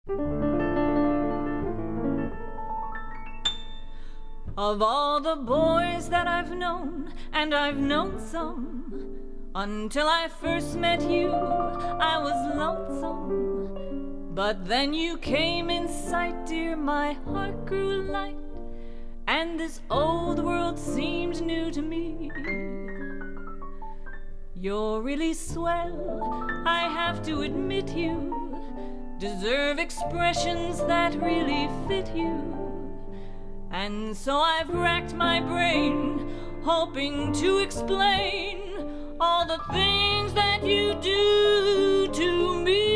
Of all the boys that I've known, and I've known some, until I first met you, I was lonesome. But then you came in sight, dear, my heart grew light, and this old world seemed new to me. You're really swell, I have to admit you deserve expressions that really fit you. And so I've racked my brain, hoping to explain all the things that you do to me.